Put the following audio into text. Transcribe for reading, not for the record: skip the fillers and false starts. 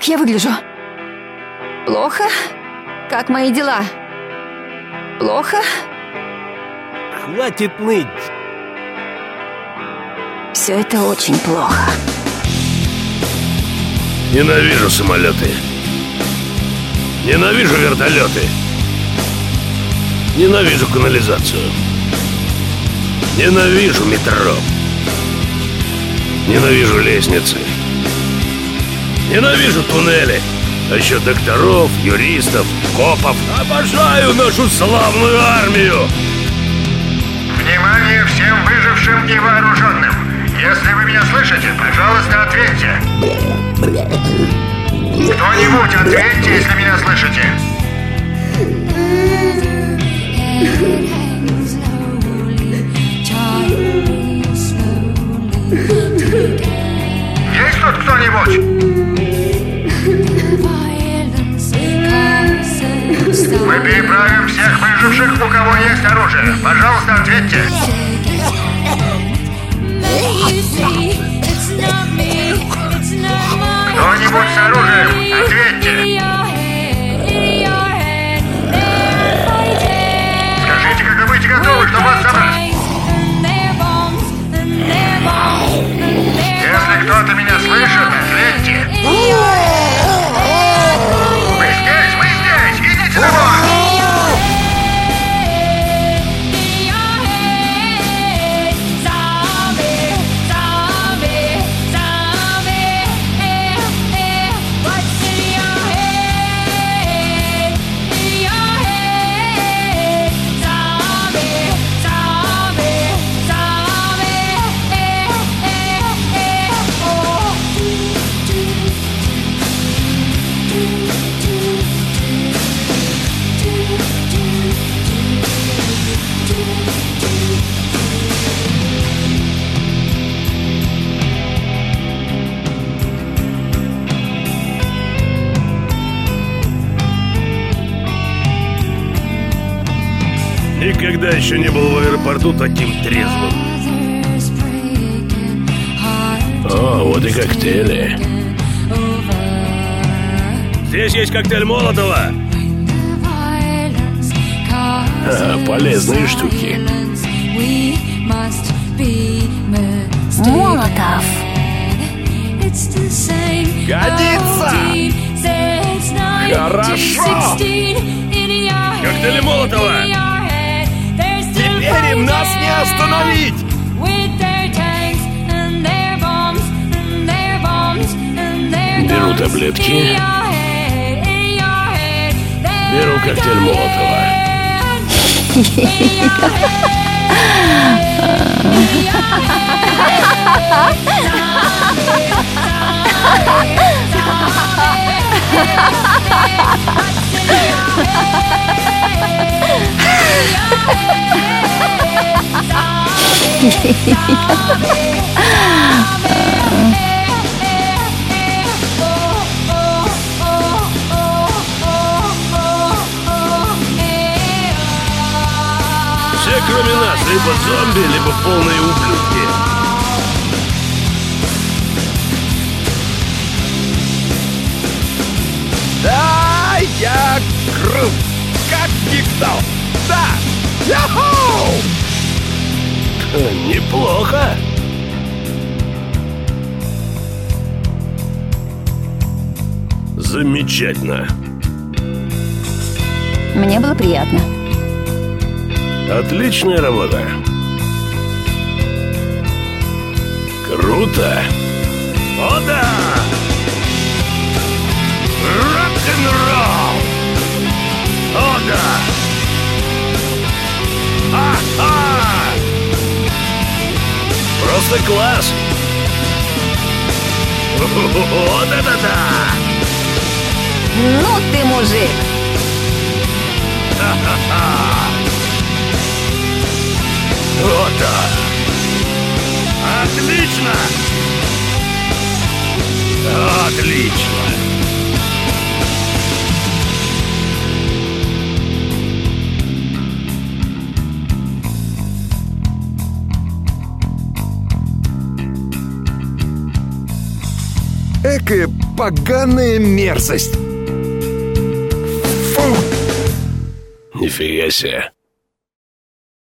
Как я выгляжу? Плохо? Как мои дела? Плохо? Хватит ныть. Все это очень плохо. Ненавижу самолеты. Ненавижу вертолеты. Ненавижу канализацию. Ненавижу метро. Ненавижу лестницы. Ненавижу туннели. А еще докторов, юристов, копов. Обожаю нашу славную армию. Внимание всем выжившим и вооруженным. Если вы меня слышите, пожалуйста, ответьте. Кто-нибудь ответьте, если меня слышите. Есть тут кто-нибудь? Мы переправим всех выживших, у кого есть оружие. Пожалуйста, ответьте. Кто-нибудь с оружием? Ответьте. Скажите, когда будете готовы, чтобы вас забрать. Если кто-то меня слышит, ответьте. Мы здесь, идите домой. Никогда еще не был в аэропорту таким трезвым. О, вот и коктейли. Здесь есть коктейль Молотова. Полезные штуки. Молотов. Годится! Хорошо! Коктейли Молотова! Теперь им нас не остановить! Беру таблетки. Беру коктейль Молотова. Все, кроме нас, либо зомби, либо полные ублюдки. Да, я крут, как никто. Да, яху! Неплохо. Замечательно. Мне было приятно. Отличная работа. Круто. О да! Рок-н-ролл! О да! Ха-ха! Просто класс! Вот это да! Ну ты мужик! Ха-ха-ха! Вот да! Отлично! Отлично! Экая поганая мерзость! Фу! Нифига себе.